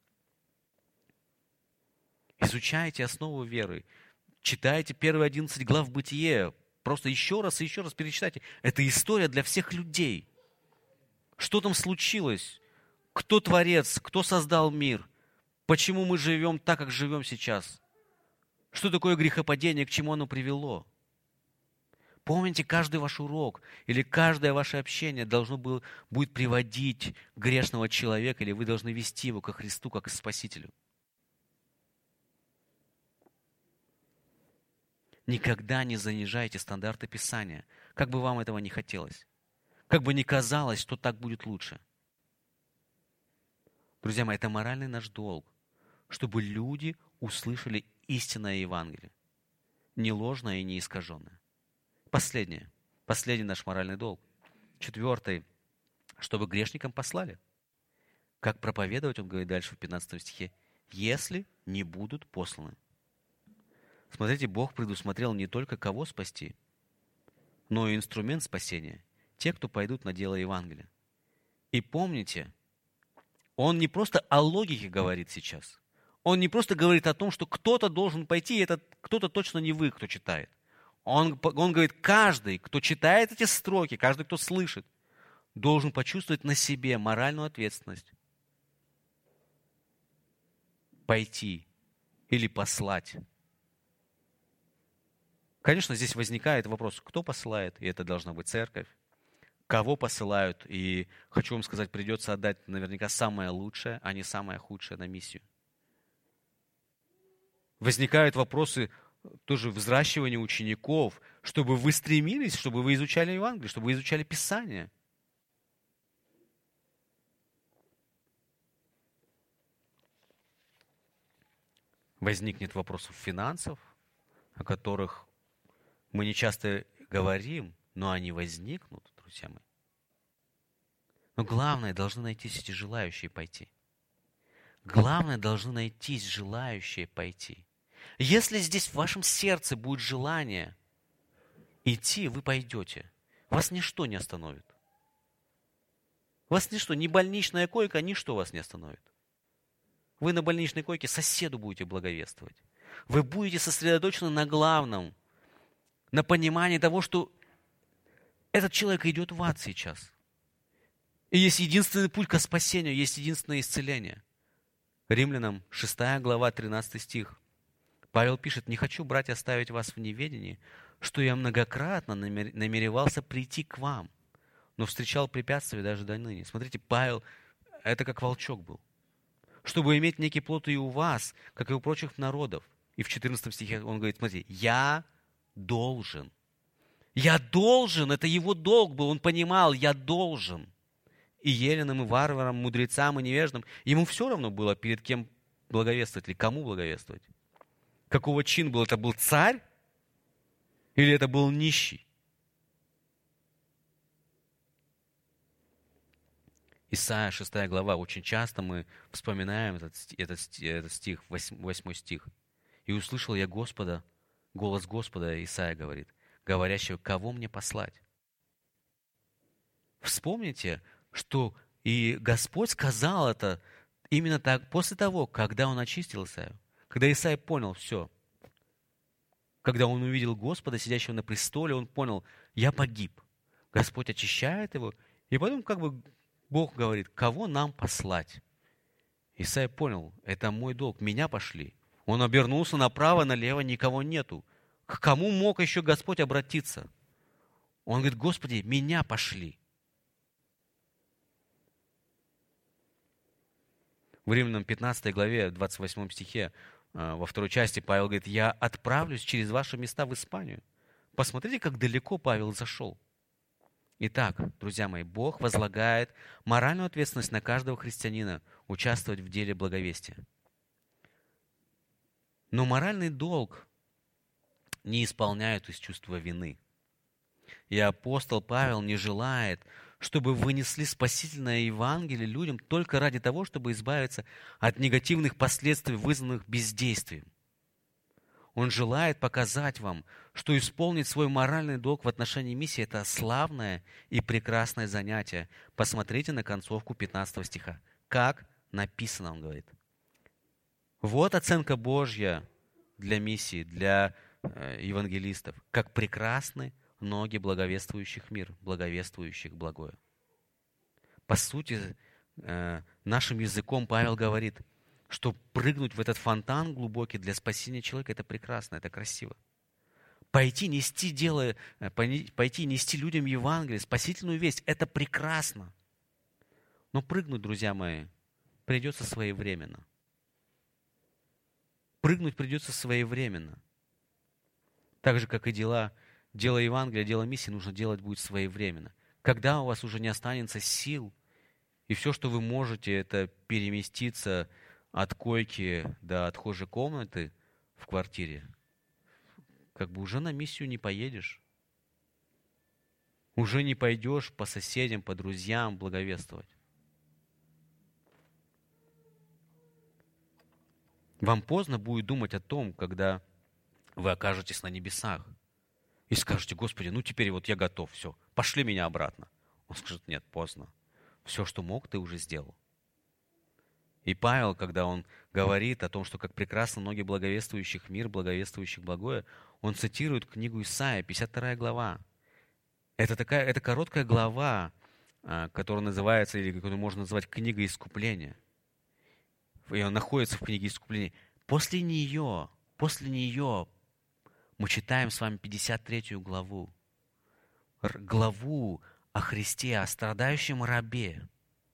Изучайте основу веры, читайте первые одиннадцать глав Бытие, просто еще раз и еще раз перечитайте. Это история для всех людей. Что там случилось? Кто творец? Кто создал мир? Почему мы живем так, как живем сейчас? Что такое грехопадение? К чему оно привело? Помните, каждый ваш урок или каждое ваше общение должно было, будет приводить грешного человека, или вы должны вести его ко Христу, как к Спасителю. Никогда не занижайте стандарты Писания, как бы вам этого не хотелось. Как бы ни казалось, что так будет лучше. Друзья мои, это моральный наш долг, чтобы люди услышали истинное Евангелие. не ложное и не искаженное. Последнее. Последний наш моральный долг. Четвертый. Чтобы грешникам послали. Как проповедовать, он говорит дальше в пятнадцатом стихе, если не будут посланы. Смотрите, Бог предусмотрел не только кого спасти, но и инструмент спасения. Те, кто пойдут на дело Евангелия. И помните, он не просто о логике говорит сейчас. Он не просто говорит о том, что кто-то должен пойти, и этот кто-то точно не вы, кто читает. Он, он говорит, каждый, кто читает эти строки, каждый, кто слышит, должен почувствовать на себе моральную ответственность. Пойти или послать. Конечно, здесь возникает вопрос, кто посылает, и это должна быть церковь. Кого посылают, и хочу вам сказать, придется отдать наверняка самое лучшее, а не самое худшее на миссию. Возникают вопросы тоже взращивания учеников, чтобы вы стремились, чтобы вы изучали Евангелие, чтобы вы изучали Писание. Возникнет вопросов финансов, о которых мы не часто говорим, но они возникнут, друзья мои. Но главное, должны найтись эти желающие пойти. Главное, должны найтись желающие пойти. Если здесь в вашем сердце будет желание идти, вы пойдете. Вас ничто не остановит. Вас ничто, ни больничная койка, ничто вас не остановит. Вы на больничной койке соседу будете благовествовать. Вы будете сосредоточены на главном, на понимании того, что этот человек идет в ад сейчас. И есть единственный путь к спасению, есть единственное исцеление. Римлянам шестая глава, тринадцатый стих. Павел пишет, «Не хочу, братья, оставить вас в неведении, что я многократно намеревался прийти к вам, но встречал препятствия даже до ныне». Смотрите, Павел, это как волчок был. Чтобы иметь некий плод и у вас, как и у прочих народов. И в четырнадцатом стихе он говорит, смотрите, «Я должен». Я должен, это его долг был, он понимал, я должен. И еленам, и варварам, мудрецам, и невеждам, ему все равно было, перед кем благовествовать или кому благовествовать. Какого чин был? Это был царь? Или это был нищий? Исайя шестая глава. Очень часто мы вспоминаем этот, этот, этот стих, восьмой стих. «И услышал я Господа, голос Господа», Исайя говорит, говорящего, «Кого мне послать?» Вспомните, что и Господь сказал это именно так, после того, когда Он очистил Исаию. Когда Исаия понял все. Когда он увидел Господа, сидящего на престоле, он понял, я погиб. Господь очищает его. И потом как бы Бог говорит, кого нам послать? Исаия понял, это мой долг, меня пошли. Он обернулся направо, налево, никого нету. К кому мог еще Господь обратиться? Он говорит, Господи, меня пошли. В Римлянам пятнадцатой главе, двадцать восьмом стихе, во второй части Павел говорит, я отправлюсь через ваши места в Испанию. Посмотрите, как далеко Павел зашел. Итак, друзья мои, Бог возлагает моральную ответственность на каждого христианина участвовать в деле благовестия. Но моральный долг не исполняют из чувства вины. И апостол Павел не желает, чтобы вы несли спасительное Евангелие людям только ради того, чтобы избавиться от негативных последствий, вызванных бездействием. Он желает показать вам, что исполнить свой моральный долг в отношении миссии – это славное и прекрасное занятие. Посмотрите на концовку пятнадцатого стиха. Как написано, он говорит. Вот оценка Божья для миссии, для э, евангелистов. Как прекрасны ноги благовествующих мир, благовествующих благое. По сути, э, нашим языком Павел говорит, что прыгнуть в этот фонтан глубокий для спасения человека – это прекрасно, это красиво. Пойти нести, дело, пойти нести людям Евангелие, спасительную весть – это прекрасно. Но прыгнуть, друзья мои, придется своевременно. Прыгнуть придется своевременно. Так же, как и дела Дело Евангелия, дело миссии нужно делать будет своевременно. Когда у вас уже не останется сил, и все, что вы можете, это переместиться от койки до отхожей комнаты в квартире, как бы уже на миссию не поедешь. Уже не пойдешь по соседям, по друзьям благовествовать. Вам поздно будет думать о том, когда вы окажетесь на небесах и скажете: Господи, ну теперь вот я готов, все, пошли меня обратно. Он скажет: нет, поздно. Все, что мог, ты уже сделал. И Павел, когда он говорит о том, что как прекрасно ноги благовествующих мир, благовествующих благое, он цитирует книгу Исаия, пятьдесят вторая глава. Это такая, это короткая глава, которая называется, или которую можно назвать книгой искупления. И он находится в книге искупления. После нее, после нее мы читаем с вами пятьдесят третью главу. Главу о Христе, о страдающем рабе.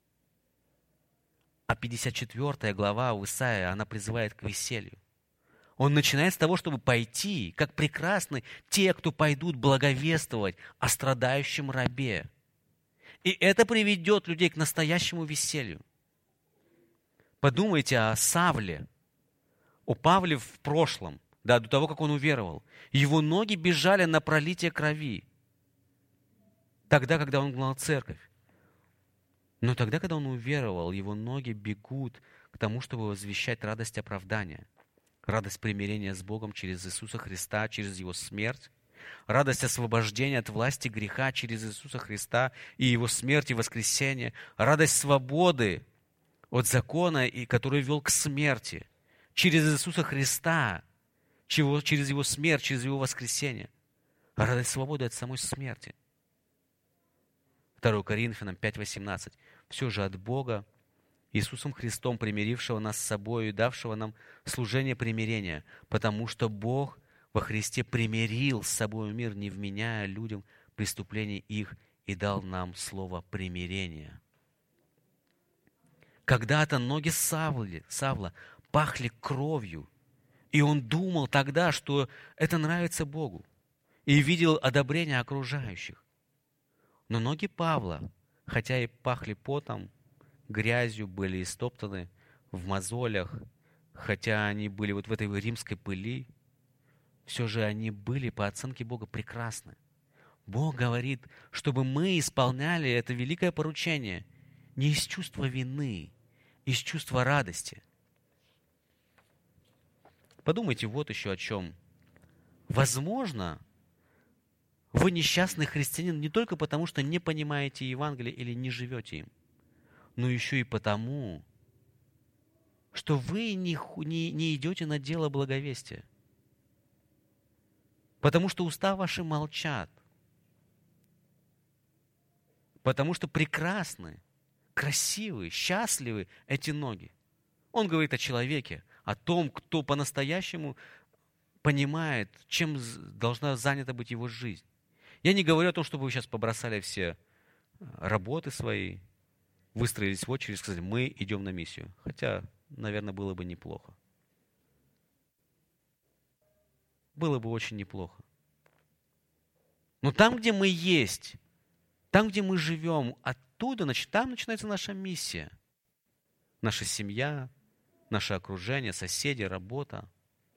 А пятьдесят четвёртая глава в Исаии, она призывает к веселью. Он начинает с того, чтобы пойти, как прекрасны те, кто пойдут благовествовать о страдающем рабе. И это приведет людей к настоящему веселью. Подумайте о Савле, о Павле в прошлом, да, до того, как он уверовал. Его ноги бежали на пролитие крови. Тогда, когда он гнал церковь. Но тогда, когда он уверовал, его ноги бегут к тому, чтобы возвещать радость оправдания. Радость примирения с Богом через Иисуса Христа, через Его смерть. Радость освобождения от власти греха через Иисуса Христа и Его смерть и воскресение. Радость свободы от закона, который вел к смерти. Через Иисуса Христа, через Его смерть, через Его воскресение. Радость свободы от самой смерти. второе Коринфянам пять восемнадцать. Все же от Бога, Иисусом Христом, примирившего нас с собой и давшего нам служение примирения, потому что Бог во Христе примирил с собой мир, не вменяя людям преступлений их, и дал нам слово примирения. Когда-то ноги Савла, Савла пахли кровью, и он думал тогда, что это нравится Богу, и видел одобрение окружающих. Но ноги Павла, хотя и пахли потом, грязью, были истоптаны в мозолях, хотя они были вот в этой римской пыли, все же они были, по оценке Бога, прекрасны. Бог говорит, чтобы мы исполняли это великое поручение не из чувства вины, из чувства радости. Подумайте вот еще о чем. Возможно, вы несчастный христианин не только потому, что не понимаете Евангелие или не живете им, но еще и потому, что вы не, не, не идете на дело благовестия. Потому что уста ваши молчат. Потому что прекрасны, красивы, счастливы эти ноги. Он говорит о человеке, о том, кто по-настоящему понимает, чем должна занята быть его жизнь. Я не говорю о том, чтобы вы сейчас побросали все работы свои, выстроились в очередь и сказали: мы идем на миссию. Хотя, наверное, было бы неплохо. Было бы очень неплохо. Но там, где мы есть, там, где мы живем, оттуда, там начинается наша миссия. Наша семья, наше окружение, соседи, работа.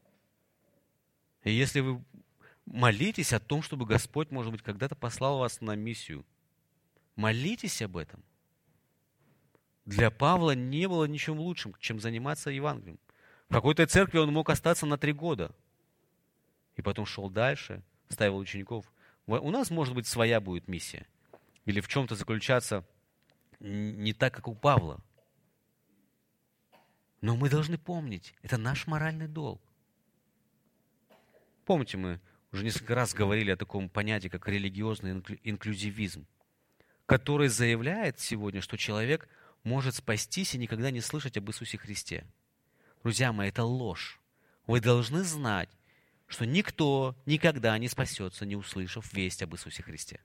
И если вы молитесь о том, чтобы Господь, может быть, когда-то послал вас на миссию, молитесь об этом. Для Павла не было ничем лучшим, чем заниматься Евангелием. В какой-то церкви он мог остаться на три года. И потом шел дальше, ставил учеников. У нас, может быть, своя будет миссия. Или в чем-то заключаться не так, как у Павла. Но мы должны помнить, это наш моральный долг. Помните, мы уже несколько раз говорили о таком понятии, как религиозный инклюзивизм, который заявляет сегодня, что человек может спастись и никогда не слышать об Иисусе Христе. Друзья мои, это ложь. Вы должны знать, что никто никогда не спасется, не услышав весть об Иисусе Христе.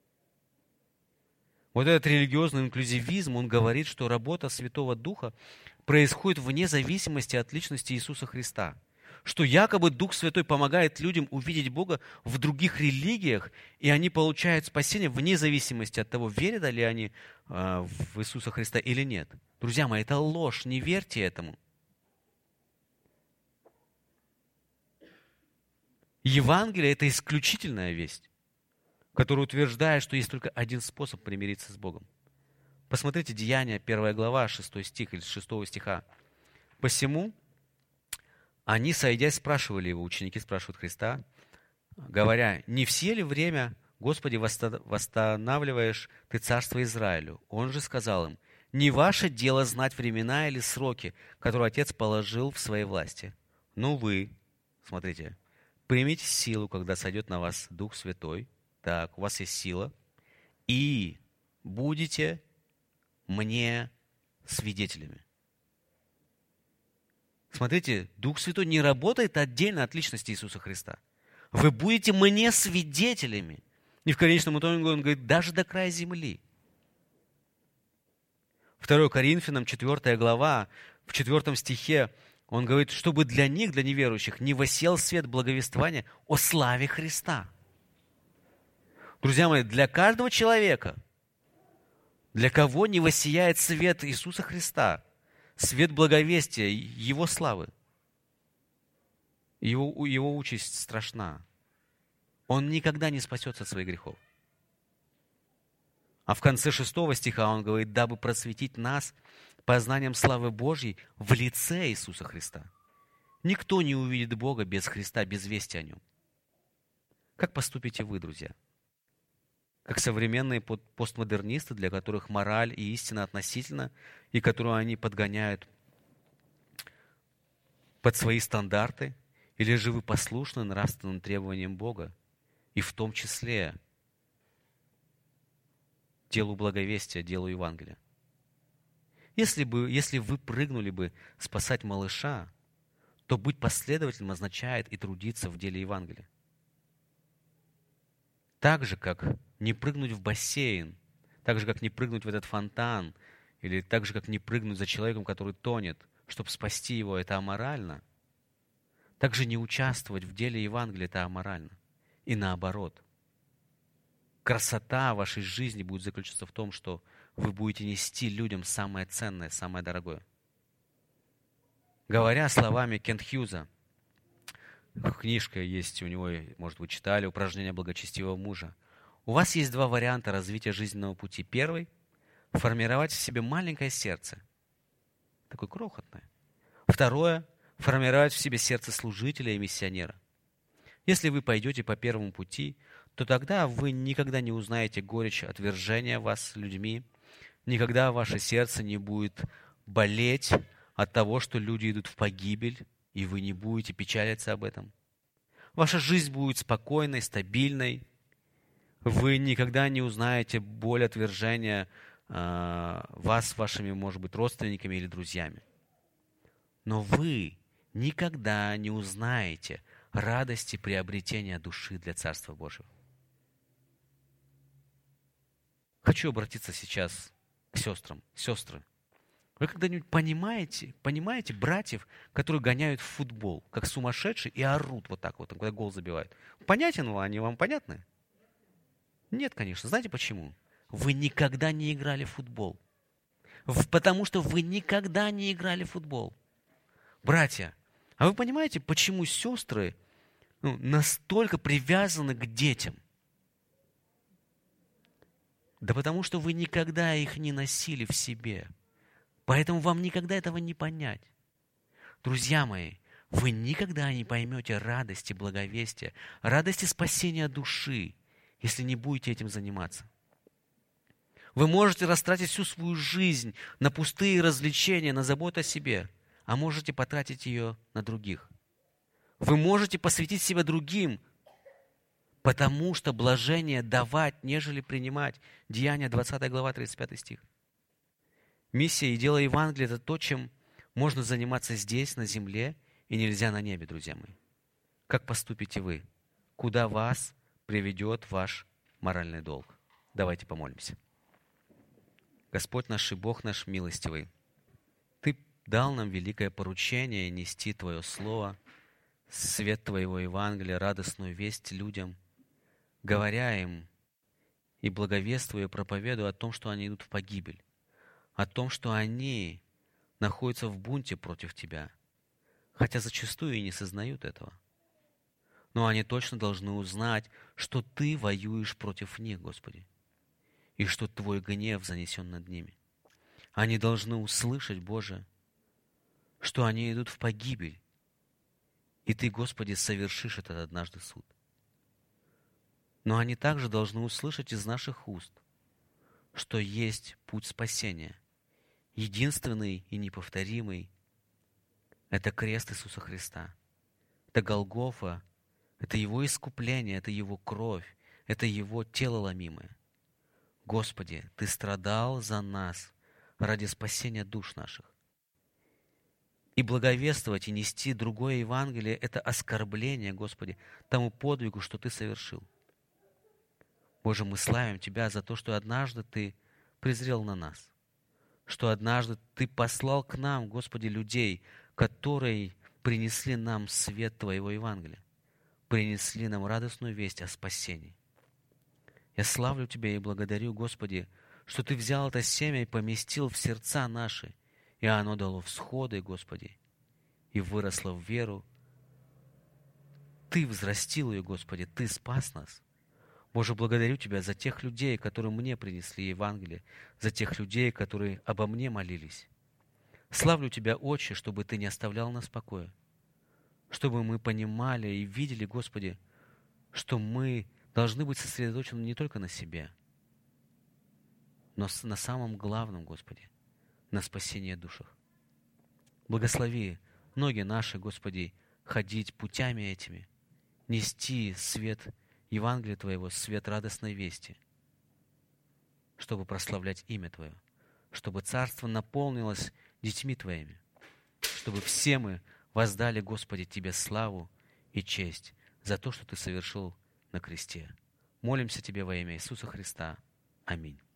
Вот этот религиозный инклюзивизм, он говорит, что работа Святого Духа происходит вне зависимости от личности Иисуса Христа. Что якобы Дух Святой помогает людям увидеть Бога в других религиях, и они получают спасение вне зависимости от того, верят ли они э, в Иисуса Христа или нет. Друзья мои, это ложь, не верьте этому. Евангелие – это исключительная весть, которая утверждает, что есть только один способ примириться с Богом. Посмотрите Деяния, первая глава, шестой стих или с шестого стиха. «Посему они, сойдясь, спрашивали его, ученики спрашивают Христа, говоря, не все ли время, Господи, восстанавливаешь Ты царство Израилю? Он же сказал им, не ваше дело знать времена или сроки, которые Отец положил в своей власти. Но вы, смотрите, примите силу, когда сойдет на вас Дух Святой. Так, у вас есть сила. И будете мне свидетелями». Смотрите, Дух Святой не работает отдельно от личности Иисуса Христа. Вы будете мне свидетелями. И в конечном итоге он говорит, даже до края земли. второе Коринфянам, четвёртая глава, в четвёртом стихе он говорит, чтобы для них, для неверующих, не воссел свет благовествования о славе Христа. Друзья мои, для каждого человека, для кого не воссияет свет Иисуса Христа, свет благовестия, Его славы, его, его участь страшна. Он никогда не спасется от своих грехов. А в конце шестого стиха он говорит, дабы просветить нас познанием славы Божьей в лице Иисуса Христа. Никто не увидит Бога без Христа, без вести о Нем. Как поступите вы, друзья? Как современные постмодернисты, для которых мораль и истина относительно, и которую они подгоняют под свои стандарты, или же вы послушны нравственным требованиям Бога, и в том числе делу благовестия, делу Евангелия? Если бы, если вы прыгнули бы спасать малыша, то быть последовательным означает и трудиться в деле Евангелия. Так же, как не прыгнуть в бассейн, так же, как не прыгнуть в этот фонтан, или так же, как не прыгнуть за человеком, который тонет, чтобы спасти его, это аморально, так же не участвовать в деле Евангелия, это аморально. И наоборот. Красота вашей жизни будет заключаться в том, что вы будете нести людям самое ценное, самое дорогое. Говоря словами Кент Хьюза, книжка есть у него, может, вы читали, «Упражнения благочестивого мужа». У вас есть два варианта развития жизненного пути. Первый – формировать в себе маленькое сердце, такое крохотное. Второе – формировать в себе сердце служителя и миссионера. Если вы пойдете по первому пути, то тогда вы никогда не узнаете горечь отвержения вас людьми, никогда ваше сердце не будет болеть от того, что люди идут в погибель, и вы не будете печалиться об этом. Ваша жизнь будет спокойной, стабильной. Вы никогда не узнаете боль отвержения э, вас вашими, может быть, родственниками или друзьями. Но вы никогда не узнаете радости приобретения души для Царства Божьего. Хочу обратиться сейчас к сестрам. Сестры, вы когда-нибудь понимаете, понимаете братьев, которые гоняют в футбол, как сумасшедшие, и орут вот так вот, когда гол забивают? Понятен вам? Они вам понятны? Нет, конечно. Знаете почему? Вы никогда не играли в футбол. Потому что вы никогда не играли в футбол. Братья, а вы понимаете, почему сестры ну, настолько привязаны к детям? Да потому что вы никогда их не носили в себе. Поэтому вам никогда этого не понять. Друзья мои, вы никогда не поймете радости благовестия, радости спасения души, если не будете этим заниматься. Вы можете растратить всю свою жизнь на пустые развлечения, на заботу о себе, а можете потратить ее на других. Вы можете посвятить себя другим, потому что блажение давать, нежели принимать. Деяния двадцатая глава, тридцать пятый стих. Миссия и дело Евангелия – это то, чем можно заниматься здесь, на земле, и нельзя на небе, друзья мои. Как поступите вы? Куда вас приведет ваш моральный долг? Давайте помолимся. Господь наш и Бог наш милостивый, Ты дал нам великое поручение нести Твое Слово, свет Твоего Евангелия, радостную весть людям, говоря им и благовествуя, проповедуя о том, что они идут в погибель, о том, что они находятся в бунте против Тебя, хотя зачастую и не сознают этого. но они точно должны узнать, что Ты воюешь против них, Господи, и что Твой гнев занесен над ними. Они должны услышать, Боже, что они идут в погибель, и Ты, Господи, совершишь этот однажды суд. Но они также должны услышать из наших уст, что есть путь спасения, единственный и неповторимый. Это крест Иисуса Христа. Это Голгофа, это Его искупление, это Его кровь, это Его тело ломимое. Господи, Ты страдал за нас ради спасения душ наших. И благовествовать и нести другое Евангелие – это оскорбление, Господи, тому подвигу, что Ты совершил. Боже, мы славим Тебя за то, что однажды Ты презрел на нас, что однажды Ты послал к нам, Господи, людей, которые принесли нам свет Твоего Евангелия, принесли нам радостную весть о спасении. Я славлю Тебя и благодарю, Господи, что Ты взял это семя и поместил в сердца наши, и оно дало всходы, Господи, и выросло в веру. Ты взрастил ее, Господи, Ты спас нас. Боже, благодарю Тебя за тех людей, которые мне принесли Евангелие, за тех людей, которые обо мне молились. Славлю Тебя, Отче, чтобы Ты не оставлял нас в покое, чтобы мы понимали и видели, Господи, что мы должны быть сосредоточены не только на себе, но на самом главном, Господи, на спасение душах. Благослови ноги наши, Господи, ходить путями этими, нести свет Евангелия Твоего, свет радостной вести, чтобы прославлять имя Твое, чтобы Царство наполнилось детьми Твоими, чтобы все мы воздали, Господи, Тебе славу и честь за то, что Ты совершил на кресте. Молимся Тебе во имя Иисуса Христа. Аминь.